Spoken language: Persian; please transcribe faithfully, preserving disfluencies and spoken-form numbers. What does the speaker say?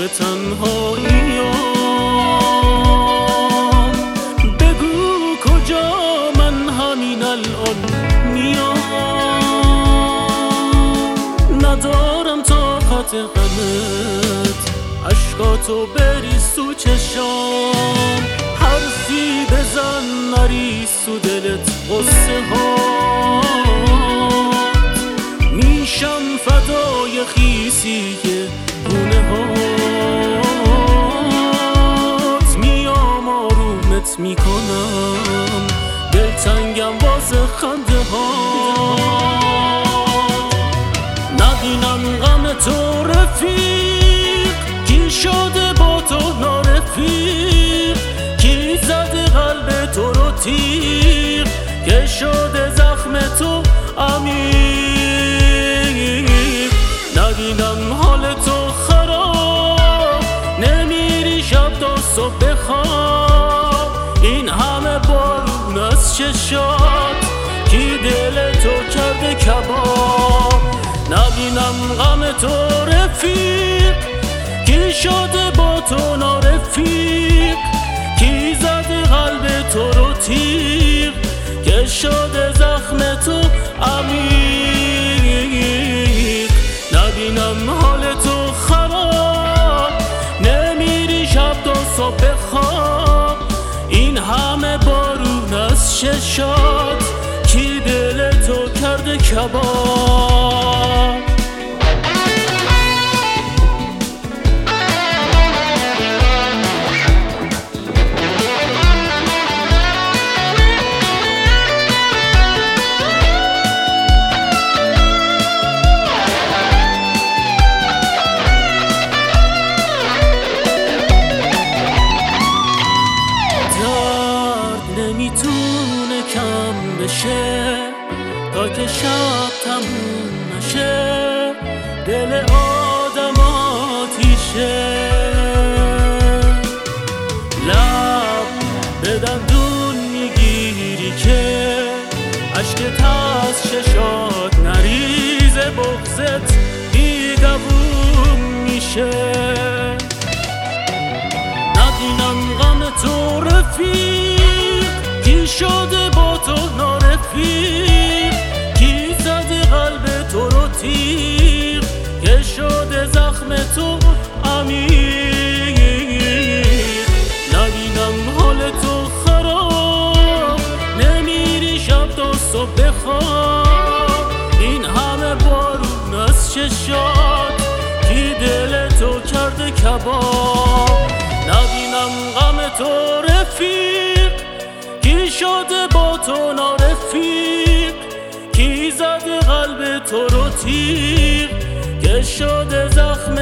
به تنهاییام. بگو کجا، من همین الان میام. ندارم طاقت غمت، اشکاتو بریز تو چشام. حرفی بزن نریز تو دلت قصه هات. میشم فدای خیسی گونه هات. میام آرومت میکنم، دلتنگم واسه خنده هات. نبینم غم تو رفیق، کی شده با تو نارفیق؟ کی زده قلب تو رو تیغ، که شده زخم تو عمیق؟ نبینم حال تو خراب، نمیری شب تا صبح بخواب. این همه بارون از چشات، کی دل تو کرده کباب؟ نبینم غم تو رفیق، کی شده با تو نارفیق؟ کی زده قلب تو رو تیغ، که شده زخم تو عمیق؟ نبینم حال تو خراب، نمیری شب تا صبح بخواب. این همه بارون از چشات، کی دل تو کرده کباب؟ نمیتونه کم بشه تا که شب تموم نشه. دل آدم آتیشه، لب به دندون میگیری که عشقت از چشات نریزه. بغضت بیدووم میشه. نبینم غم تو رفیق، کی شده با تو نارفیق؟ کی زده قلب تو رو تیغ، که شده زخم تو عمیق؟ نبینم حال تو خراب، نمیری شب تا صبح بخواب. این همه بارون از چشات، کی دل تو کرده کباب؟ نبینم غم تو رفیق، کی شده با تو نارفیق؟ کی زده قلب تو رو تیغ، که شده زخم